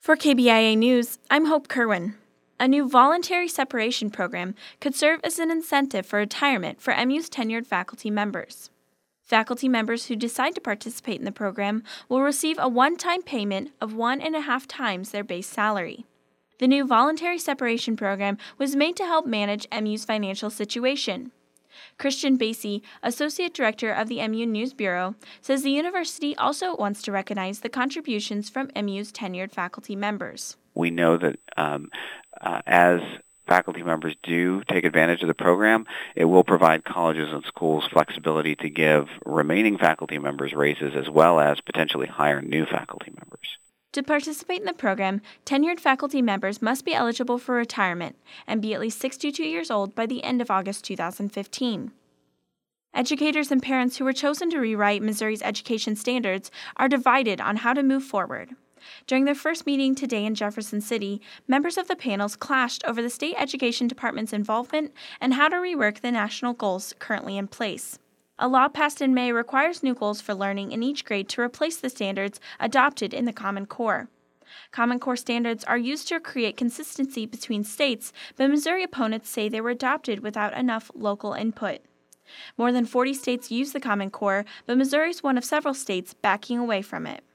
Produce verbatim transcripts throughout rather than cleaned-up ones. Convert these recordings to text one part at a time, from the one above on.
For K B I A News, I'm Hope Kerwin. A new voluntary separation program could serve as an incentive for retirement for M U's tenured faculty members. Faculty members who decide to participate in the program will receive a one-time payment of one and a half times their base salary. The new voluntary separation program was made to help manage M U's financial situation. Christian Basie, Associate Director of the M U News Bureau, says the university also wants to recognize the contributions from M U's tenured faculty members. We know that um, uh, as faculty members do take advantage of the program, it will provide colleges and schools flexibility to give remaining faculty members raises as well as potentially hire new faculty members. To participate in the program, tenured faculty members must be eligible for retirement and be at least sixty-two years old by the end of August two thousand fifteen. Educators and parents who were chosen to rewrite Missouri's education standards are divided on how to move forward. During their first meeting today in Jefferson City, members of the panels clashed over the state education department's involvement and how to rework the national goals currently in place. A law passed in May requires new goals for learning in each grade to replace the standards adopted in the Common Core. Common Core standards are used to create consistency between states, but Missouri opponents say they were adopted without enough local input. More than forty states use the Common Core, but Missouri is one of several states backing away from it.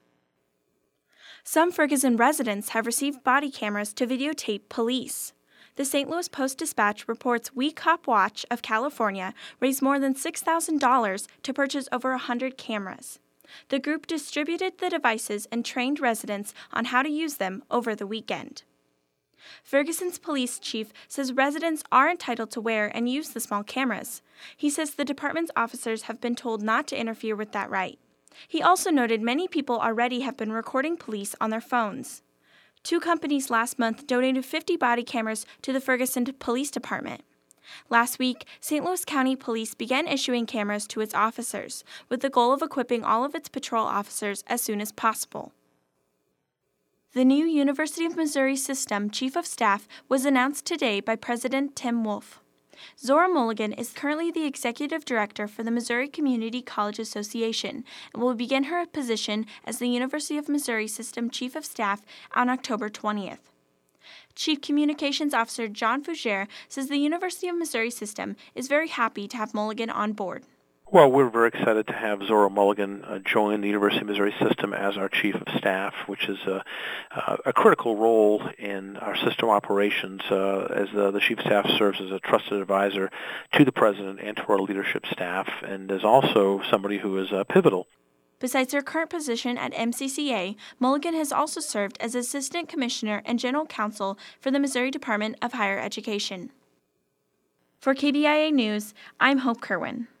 Some Ferguson residents have received body cameras to videotape police. The Saint Louis Post-Dispatch reports We Cop Watch of California raised more than six thousand dollars to purchase over one hundred cameras. The group distributed the devices and trained residents on how to use them over the weekend. Ferguson's police chief says residents are entitled to wear and use the small cameras. He says the department's officers have been told not to interfere with that right. He also noted many people already have been recording police on their phones. Two companies last month donated fifty body cameras to the Ferguson Police Department. Last week, Saint Louis County Police began issuing cameras to its officers, with the goal of equipping all of its patrol officers as soon as possible. The new University of Missouri System Chief of Staff was announced today by President Tim Wolf. Zora Mulligan is currently the Executive Director for the Missouri Community College Association and will begin her position as the University of Missouri System Chief of Staff on October twentieth. Chief Communications Officer John Fougere says the University of Missouri System is very happy to have Mulligan on board. Well, we're very excited to have Zora Mulligan uh, join the University of Missouri System as our Chief of Staff, which is a, uh, a critical role in our system operations, uh, as the, the Chief of Staff serves as a trusted advisor to the President and to our leadership staff, and is also somebody who is uh, pivotal. Besides her current position at M C C A, Mulligan has also served as Assistant Commissioner and General Counsel for the Missouri Department of Higher Education. For K B I A News, I'm Hope Kerwin.